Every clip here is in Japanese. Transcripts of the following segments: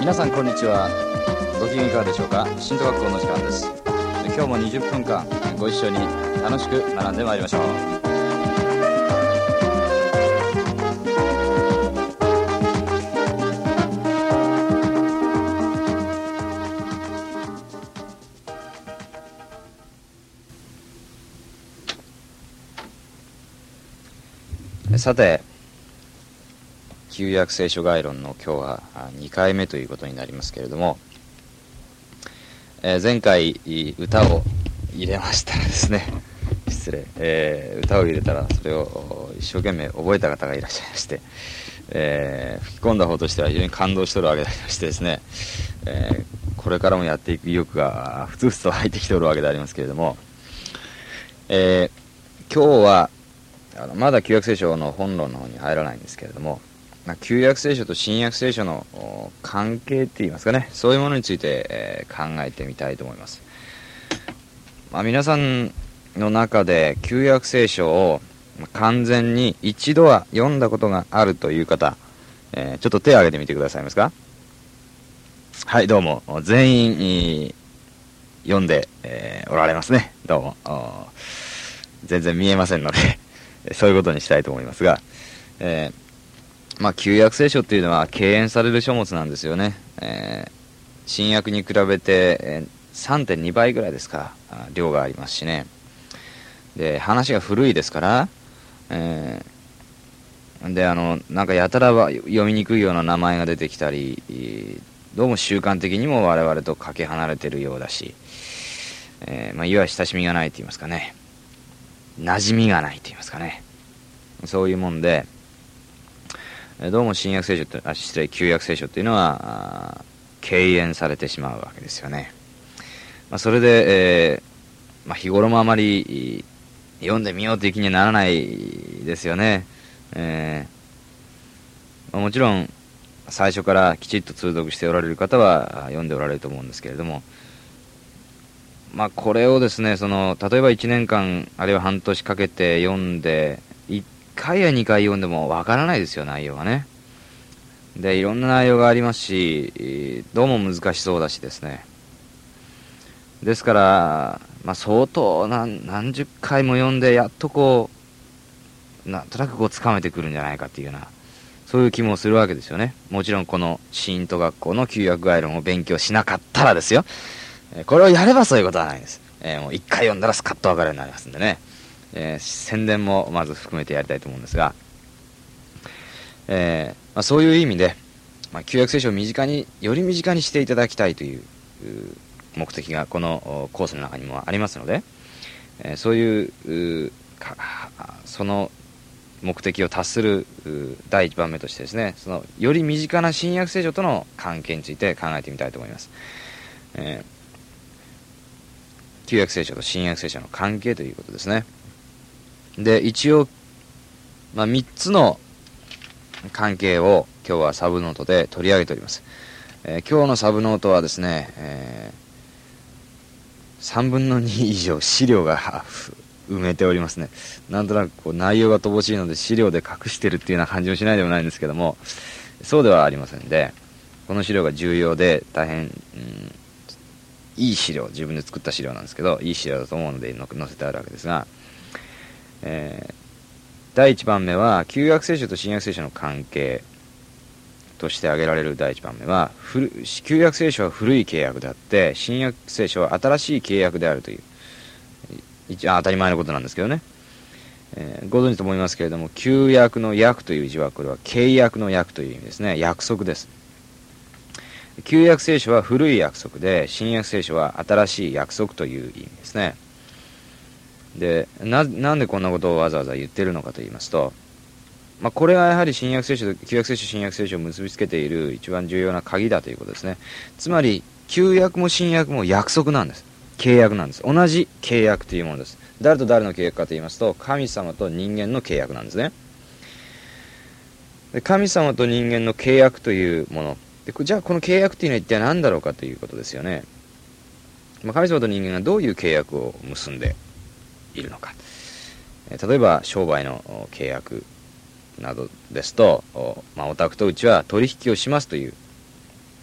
皆さんこんにちは。ご機嫌いかがでしょうか。新都学校の時間です。今日も20分間ご一緒に楽しく学んでまいりましょう。さて、旧約聖書概論の今日は2回目ということになりますけれども、前回歌を入れましたらですね、失礼、歌を入れたらそれを一生懸命覚えた方がいらっしゃいまして、吹き込んだ方としては非常に感動しておるわけでありましてですね、これからもやっていく意欲がふつふつと入ってきておるわけでありますけれども、今日はまだ旧約聖書の本論の方に入らないんですけれども、旧約聖書と新約聖書の関係って言いますかね、そういうものについて、考えてみたいと思います。皆さんの中で旧約聖書を完全に一度は読んだことがあるという方、ちょっと手を挙げてみてくださいますか。はい、どうも。全員読んで、おられますね。どうも。全然見えませんのでそういうことにしたいと思いますが、旧約聖書っていうのは敬遠される書物なんですよね。新約に比べて、3.2 倍ぐらいですか、量がありますしね。で、話が古いですから、で、なんかやたらは読みにくいような名前が出てきたり、どうも習慣的にも我々とかけ離れてるようだし、いわゆる親しみがないと言いますかね、馴染みがないと言いますかね、そういうもんで、どうも新約聖書って旧約聖書っていうのは敬遠されてしまうわけですよね。それで、日頃もあまり読んでみようという気にはならないですよね。もちろん最初からきちっと通読しておられる方は読んでおられると思うんですけれども、これをですね、例えば1年間あるいは半年かけて読んで1回や2回読んでもわからないですよ、内容がね。で、いろんな内容がありますし、どうも難しそうだしですね。ですから、相当何十回も読んでやっとなんとなくつかめてくるんじゃないかっていうような、そういう気もするわけですよね。もちろんこの新都学校の旧約概論を勉強しなかったらですよ、これをやればそういうことはないです。もう一回読んだらスカッと分かるようになりますんでね、宣伝もまず含めてやりたいと思うんですが、そういう意味で、旧約聖書をより身近にしていただきたいという目的がこのコースの中にもありますので、そういうその目的を達する第一番目としてですね、より身近な新約聖書との関係について考えてみたいと思います。旧約聖書と新約聖書の関係ということですね。で、一応、3つの関係を今日はサブノートで取り上げております。今日のサブノートはですね、3分の2以上資料が埋めておりますね。なんとなく内容が乏しいので資料で隠してるっていうような感じもしないでもないんですけども、そうではありませんで、この資料が重要で大変、いい資料、自分で作った資料なんですけど、いい資料だと思うので載せてあるわけですが、第1番目は旧約聖書と新約聖書の関係として挙げられる第1番目は、旧約聖書は古い契約であって新約聖書は新しい契約であるという、当たり前のことなんですけどね、ご存知と思いますけれども、旧約の約という字はこれは契約の約という意味ですね。約束です。旧約聖書は古い約束で新約聖書は新しい約束という意味ですね。で、なんでこんなことをわざわざ言ってるのかと言いますと、これがやはり新約聖書と旧約聖書新約聖書を結びつけている一番重要な鍵だということですね。つまり旧約も新約も約束なんです。契約なんです。同じ契約というものです。誰と誰の契約かと言いますと、神様と人間の契約なんですね。で、神様と人間の契約というもので、じゃあこの契約というのは一体何だろうかということですよね。神様と人間がどういう契約を結んでいるのか、例えば商売の契約などですと、お宅とうちは取引をしますという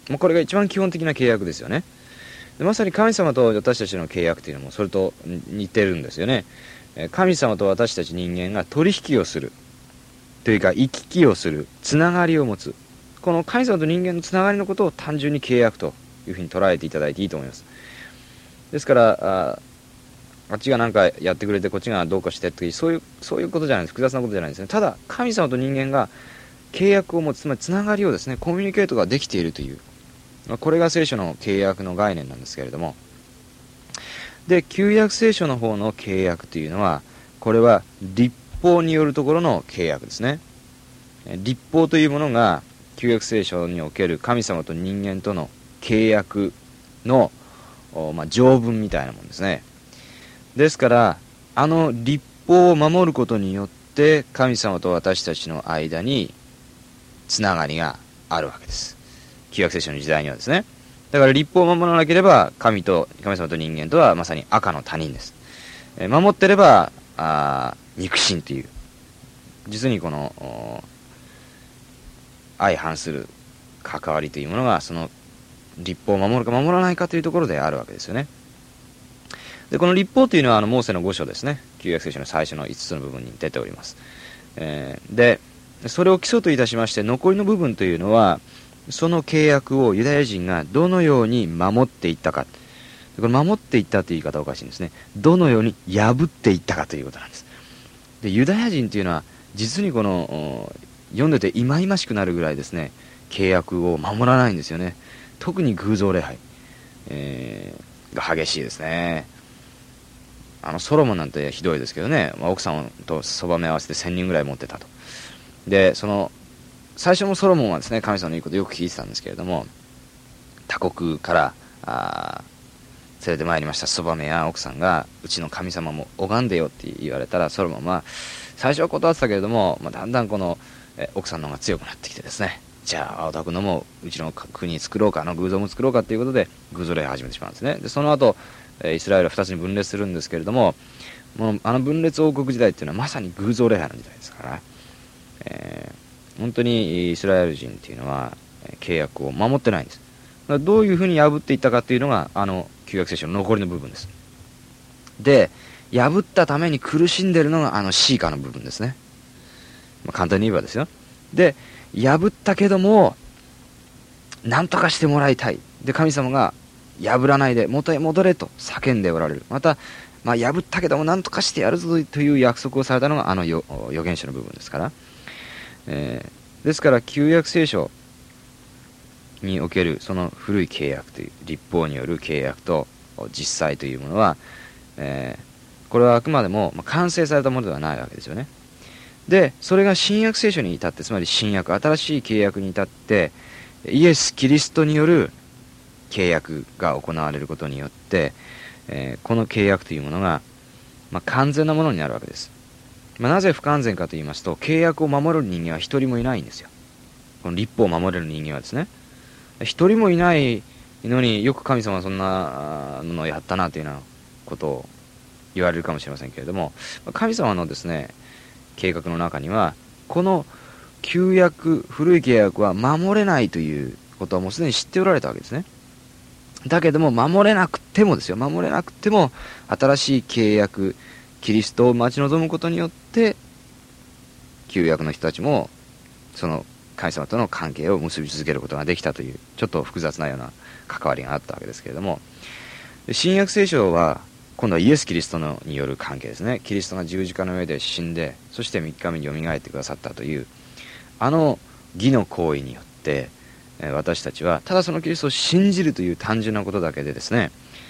これが一番基本的な契約ですよね。でまさに神様と私たちの契約というのもそれと似てるんですよね。神様と私たち人間が取引をするというか行き来をするつながりを持つ、この神様と人間のつながりのことを単純に契約というふうに捉えていただいていいと思います。ですからあっちが何かやってくれてこっちがどうかしてっていうそういうことじゃないです。複雑なことじゃないですね。ただ神様と人間が契約を持つ、つまりつながりをですね、コミュニケートができているという、これが聖書の契約の概念なんですけれども、で旧約聖書の方の契約というのは、これは律法によるところの契約ですね。律法というものが旧約聖書における神様と人間との契約の、条文みたいなもんですね。ですから律法を守ることによって神様と私たちの間につながりがあるわけです。旧約聖書の時代にはですね。だから律法を守らなければ神様と人間とはまさに赤の他人です。守ってれば肉親という実にこの相反する関わりというものがその律法を守るか守らないかというところであるわけですよね。でこの律法というのはモーセの5章ですね。旧約聖書の最初の5つの部分に出ております。でそれを基礎といたしまして残りの部分というのはその契約をユダヤ人がどのように守っていったか、これ守っていったという言い方はおかしいんですね。どのように破っていったかということなんです。でユダヤ人というのは実にこの読んでて忌々しくなるぐらいですね契約を守らないんですよね。特に偶像礼拝、が激しいですね。ソロモンなんてひどいですけどね、奥さんとそばめ合わせて1000人ぐらい持ってたと。で最初のソロモンはですね神様の言うことをよく聞いてたんですけれども、他国から連れてまいりましたそばめや奥さんがうちの神様も拝んでよって言われたら、ソロモンは最初は断ってたけれども、だんだんこの奥さんの方が強くなってきてですね、じゃあお宅のもうちの国作ろうか、偶像も作ろうかということで偶像礼拝を始めてしまうんですね。でその後イスラエルは2つに分裂するんですけれども、もう分裂王国時代っていうのはまさに偶像礼拝の時代ですから、本当にイスラエル人っていうのは契約を守ってないんです。だからどういうふうに破っていったかっていうのが旧約聖書の残りの部分です。で破ったために苦しんでるのがシーカの部分ですね。簡単に言えばですよ。で破ったけども何とかしてもらいたい。で神様が破らないで元へ戻れと叫んでおられる。また、破ったけども何とかしてやるぞという約束をされたのが預言者の部分ですから、ですから旧約聖書におけるその古い契約という律法による契約と実際というものは、これはあくまでも完成されたものではないわけですよね。でそれが新約聖書に至って、つまり新約新しい契約に至ってイエス・キリストによる契約が行われることによって、この契約というものが、完全なものになるわけです。なぜ不完全かと言いますと、契約を守る人間は一人もいないんですよ。この律法を守れる人間はですね、一人もいないのによく神様はそんなのをやったなというようなことを言われるかもしれませんけれども、神様のですね計画の中にはこの旧約古い契約は守れないということはもうすでに知っておられたわけですね。だけども守れなくても新しい契約キリストを待ち望むことによって旧約の人たちもその神様との関係を結び続けることができたというちょっと複雑なような関わりがあったわけですけれども、新約聖書は今度はイエス・キリストによる関係ですね。キリストが十字架の上で死んで、そして3日目によみがえってくださったという義の行為によって私たちはただそのキリストを信じるという単純なことだけでですね、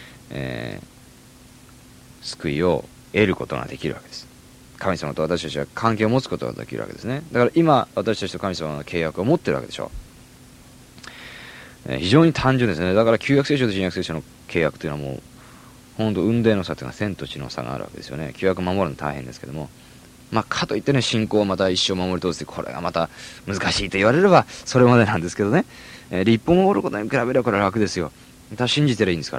救いを得ることができるわけです。神様と私たちは関係を持つことができるわけですね。だから今私たちと神様の契約を持っているわけでしょう。非常に単純ですね。だから旧約聖書と新約聖書の契約というのはもう本当雲泥の差というのは千と地の差があるわけですよね。旧約を守るの大変ですけども、かといってね信仰をまた一生守り通すこれがまた難しいと言われればそれまでなんですけどね、律法を守ることに比べればこれは楽ですよ。ただ信じてりゃいいんですから。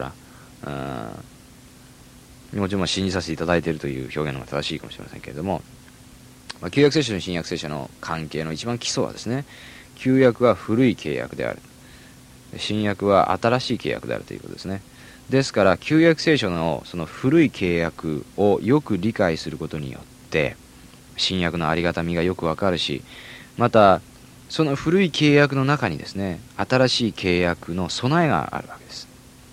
もちろん信じさせていただいているという表現の方が正しいかもしれませんけれども、旧約聖書と新約聖書の関係の一番基礎はですね、旧約は古い契約である。 新約は新しい契約であるということですね。ですから旧約聖書のその古い契約をよく理解することによって新約のありがたみがよくわかるし、またその古い契約の中にですね、新しい契約の備えがあるわけです。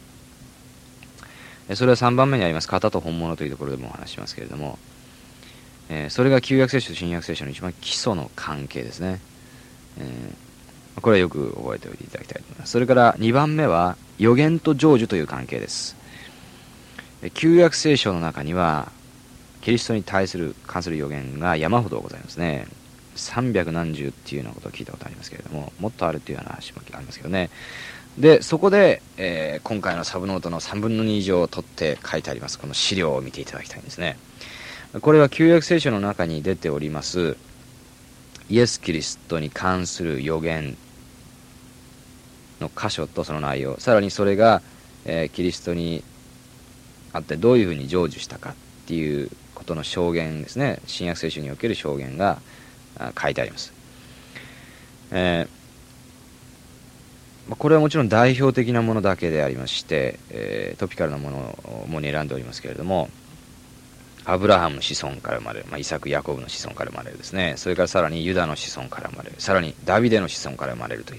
それは3番目にあります型と本物というところでもお話しますけれども、それが旧約聖書と新約聖書の一番基礎の関係ですね。これはよく覚えておいていただきたいと思います。それから2番目は予言と成就という関係です。旧約聖書の中にはキリストに関する予言が山ほどございますね。300何十っていうようなことを聞いたことありますけれども、もっとあるっていうような話もありますけどね。でそこで、今回のサブノートの3分の2以上を取って書いてありますこの資料を見ていただきたいんですね。これは旧約聖書の中に出ておりますイエス・キリストに関する予言の箇所とその内容、さらにそれが、キリストにあってどういうふうに成就したかっていうことの証言ですね。新約聖書における証言が書いてあります。これはもちろん代表的なものだけでありまして、トピカルなものを主に選んでおりますけれども、アブラハムの子孫から生まれる、イサク・ヤコブの子孫から生まれるですね。それからさらにユダの子孫から生まれる、さらにダビデの子孫から生まれるという、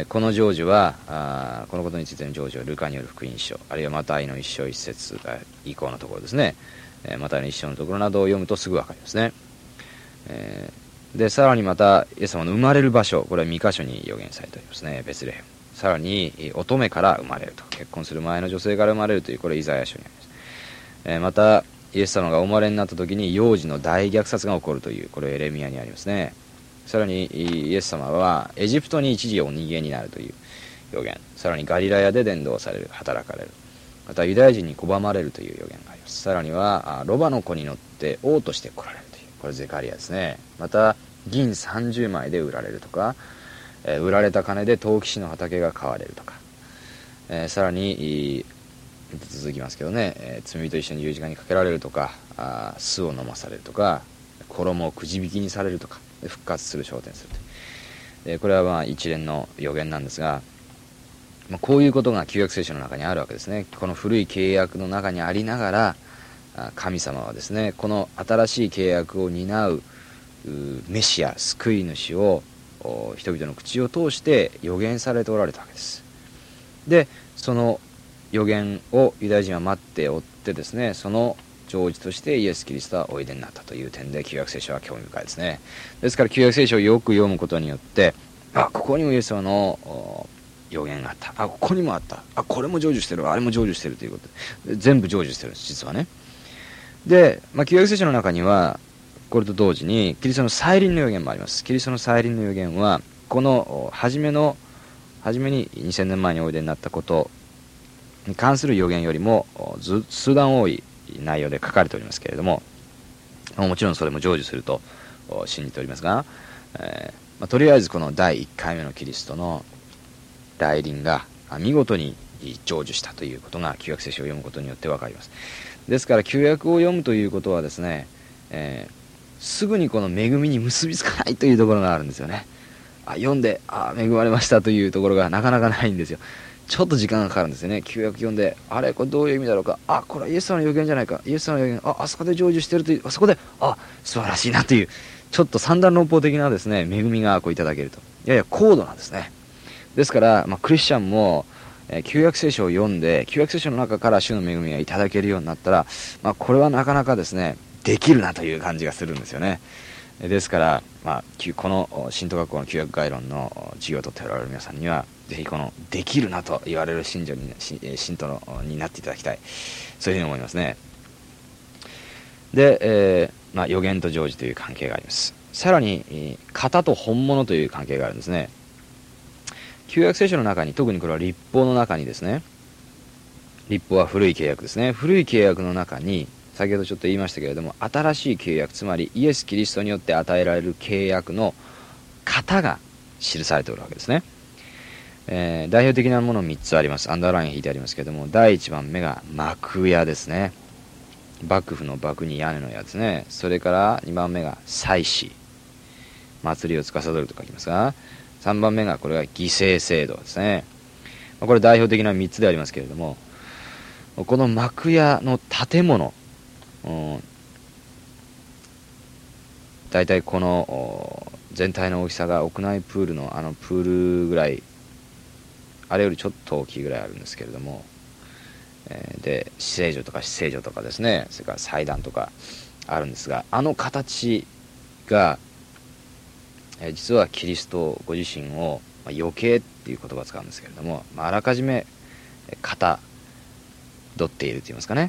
この成就はこのことについての成就はルカによる福音書、あるいはマタイの1章1節以降のところですね。マタイの1章のところなどを読むとすぐ分かりますね。でさらにまたイエス様の生まれる場所、これは2箇所に予言されておりますね。ベツレヘム、さらに乙女から生まれると、結婚する前の女性から生まれるという、これイザヤ書にあります。またイエス様がお生まれになった時に幼児の大虐殺が起こるという、これエレミヤにありますね。さらにイエス様はエジプトに一時お逃げになるという予言、さらにガリラヤで伝道される、働かれる、またユダヤ人に拒まれるという予言があります。さらにはロバの子に乗って王として来られるという、これゼカリアですね。また銀30枚で売られるとか、売られた金で陶器師の畑が買われるとか、さらに続きますけどね、罪と一緒に十字架にかけられるとか、酢を飲まされるとか、衣をくじ引きにされるとか、復活する、昇天すると、これは一連の予言なんですが、こういうことが旧約聖書の中にあるわけですね。この古い契約の中にありながら神様はですね、この新しい契約を担うメシア、救い主を人々の口を通して予言されておられたわけです。でその予言をユダヤ人は待っておってですね、その成就としてイエス・キリストはおいでになったという点で旧約聖書は興味深いですね。ですから旧約聖書をよく読むことによって、ここにもイエス様の予言があった、ここにもあった、これも成就してる、あれも成就してるということで、全部成就してるんです実はね。で、旧約聖書の中にはこれと同時にキリストの再臨の予言もあります。キリストの再臨の予言はこの初めに2000年前においでになったことに関する予言よりも数段多い内容で書かれておりますけれども、もちろんそれも成就すると信じておりますが、とりあえずこの第1回目のキリストの来臨が見事に成就したということが旧約聖書を読むことによって分かります。ですから旧約を読むということはですね、すぐにこの恵みに結びつかないというところがあるんですよね。読んで恵まれましたというところがなかなかないんですよ。ちょっと時間がかかるんですよね。旧約読んでこれどういう意味だろうか、これはイエス様の予言じゃないか、イエス様の予言あそこで成就してるという、あそこで素晴らしいなという、ちょっと三段論法的なですね恵みがいただけると、やや高度なんですね。ですから、クリスチャンも旧約聖書を読んで旧約聖書の中から主の恵みがいただけるようになったら、これはなかなかですねできるなという感じがするんですよね。ですから、この神道学校の旧約概論の授業を取っておられる皆さんにはぜひこのできるなと言われる信徒になっていただきたい、そういうふうに思いますね。で、予言と成就という関係があります。さらに型と本物という関係があるんですね。旧約聖書の中に、特にこれは律法の中にですね、律法は古い契約ですね。古い契約の中に先ほどちょっと言いましたけれども、新しい契約、つまりイエス・キリストによって与えられる契約の型が記されておるわけですね。代表的なもの3つあります。アンダーライン引いてありますけれども、第1番目が幕屋ですね。幕府の幕に屋根のやつね。それから2番目が祭司、祭りを司ると書きますが、 3番目がこれが犠牲制度ですね。これ代表的な3つでありますけれども、この幕屋の建物、だいたいこの全体の大きさが屋内プールのプールぐらい、あれよりちょっと大きいぐらいあるんですけれども、で死聖所とか死聖所とかですね、それから祭壇とかあるんですが、形が、実はキリストご自身を、余計っていう言葉を使うんですけれども、あらかじめかたどっているといいますかね、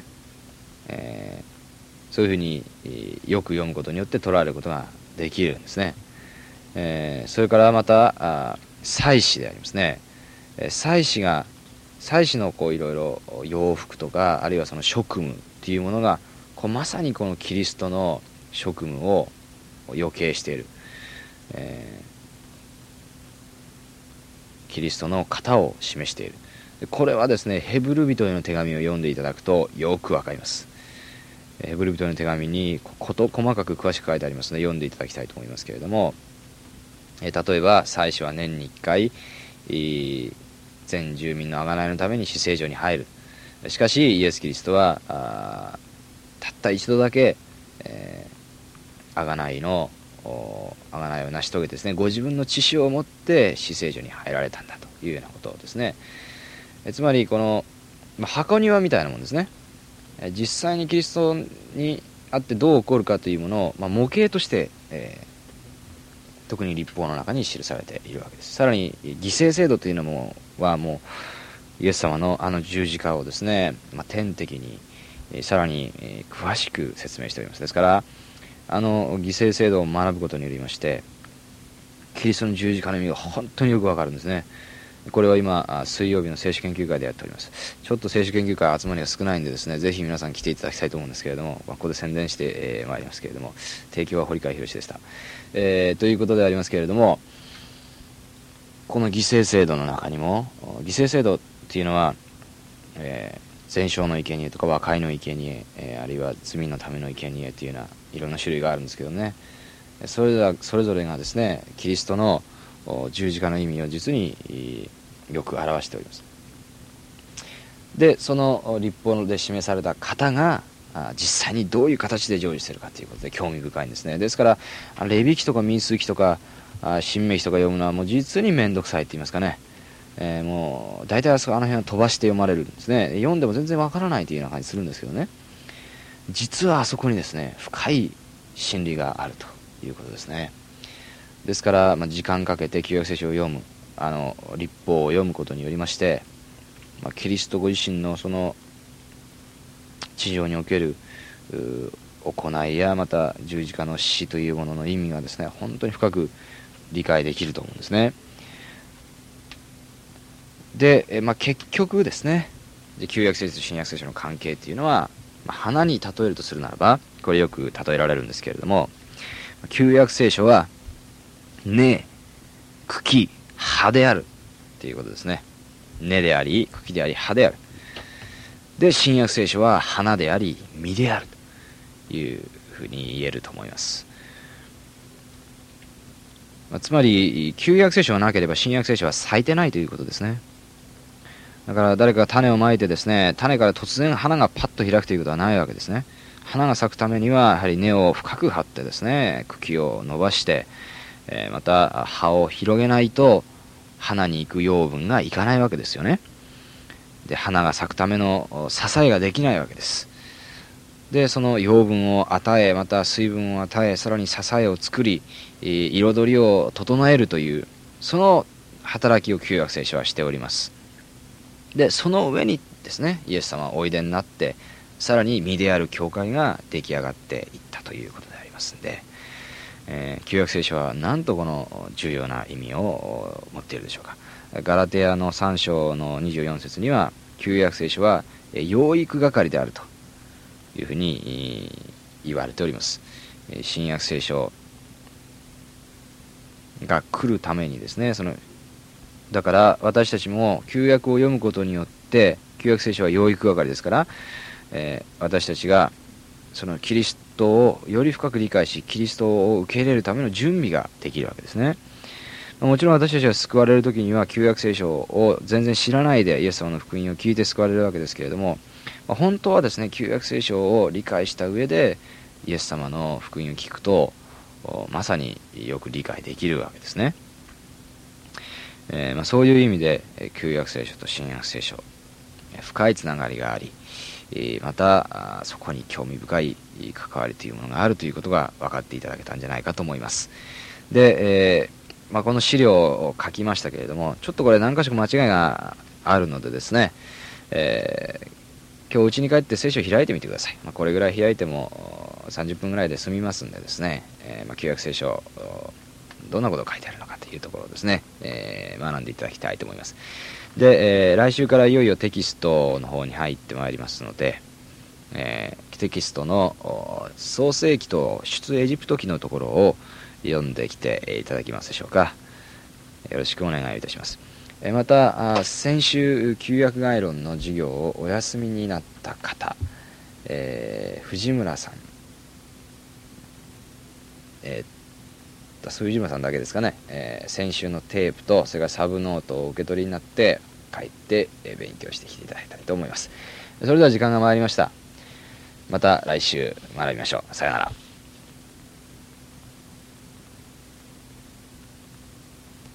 そういうふうによく読むことによって捉えることができるんですね。それからまた祭司でありますね。祭司のいろいろ洋服とか、あるいはその職務っていうものがまさにこのキリストの職務を予形している、キリストの型を示している。これはですね、ヘブル人への手紙を読んでいただくとよくわかります。ヘブル人への手紙に事細かく詳しく書いてありますので読んでいただきたいと思いますけれども、例えば祭司は年に1回全住民の贖いのために死聖所に入る。しかしイエス・キリストはたった一度だけ、贖いを成し遂げてですね、ご自分の血潮を持って死聖所に入られたんだというようなことですね。つまりこの、箱庭みたいなもんですね。実際にキリストにあってどう起こるかというものを、模型として、特に律法の中に記されているわけです。さらに犠牲制度というのはもうイエス様の十字架をですね、天的にさらに詳しく説明しております。ですから犠牲制度を学ぶことによりまして、キリストの十字架の意味が本当によくわかるんですね。これは今水曜日の聖書研究会でやっております。ちょっと聖書研究会集まりが少ないんでですね、ぜひ皆さん来ていただきたいと思うんですけれども、ここで宣伝してまいりますけれども、提供は堀川博でした。ということでありますけれども、この犠牲制度の中にも、犠牲制度っていうのは、全焼の生贄とか和解の生贄、あるいは罪のための生贄っていうようないろんな種類があるんですけどね、それぞれがですね、キリストの十字架の意味を実によく表しております。でその律法で示された型が実際にどういう形で成就しているかということで興味深いんですね。ですからレビ記とか民数記とか新明記とか読むのはもう実に面倒くさいって言いますかね、もう大体あの辺は飛ばして読まれるんですね。読んでも全然わからないというような感じするんですけどね、実はあそこにですね深い真理があるということですね。ですから、時間かけて旧約聖書を読む、律法を読むことによりまして、キリストご自身のその地上における行いや、また十字架の死というものの意味がですね、本当に深く理解できると思うんですね。で、結局ですね、旧約聖書と新約聖書の関係っていうのは、花に例えるとするならば、これよく例えられるんですけれども、旧約聖書は根、茎、葉であるということですね。根であり、茎であり、葉である。で、新約聖書は花であり、実であるというふうに言えると思います。つまり、旧約聖書がなければ新約聖書は咲いてないということですね。だから誰かが種をまいてですね、種から突然花がパッと開くということはないわけですね。花が咲くためにはやはり根を深く張ってですね、茎を伸ばして、また葉を広げないと花に行く養分がいかないわけですよね。で、花が咲くための支えができないわけです。で、その養分を与え、また水分を与え、さらに支えを作り、彩りを整えるというその働きを旧約聖書はしております。で、その上にですね、イエス様はおいでになって、さらに実である教会が出来上がっていったということでありますんで、旧約聖書はなんとこの重要な意味を持っているでしょうか。ガラテヤの3章の24節には、旧約聖書は養育係であるというふうに言われております。新約聖書が来るためにですね、だから私たちも旧約を読むことによって、旧約聖書は養育係ですから、私たちがそのキリストをより深く理解し、キリストを受け入れるための準備ができるわけですね。 もちろん私たちが救われる時には旧約聖書を全然知らないでイエス様の福音を聞いて救われるわけですけれども、本当はですね、旧約聖書を理解した上でイエス様の福音を聞くとまさによく理解できるわけですね。そういう意味で旧約聖書と新約聖書、深いつながりがあり、またそこに興味深い関わりというものがあるということが分かっていただけたんじゃないかと思います。で、この資料を書きましたけれども、ちょっとこれ何か所か間違いがあるのでですね、今日家に帰って聖書を開いてみてください。これぐらい開いても30分ぐらいで済みますんでですね、旧約聖書どんなことが書いてあるのかというところをですね、学んでいただきたいと思います。で、来週からいよいよテキストの方に入ってまいりますので、テキストの創世記と出エジプト記のところを読んできていただけますでしょうか。よろしくお願いいたします。また先週旧約概論の授業をお休みになった方、藤村さん、藤村さんだけですかね、先週のテープとそれからサブノートを受け取りになって帰って勉強してきていただきたいと思います。それでは時間が参りました。また来週学びましょう。さよなら。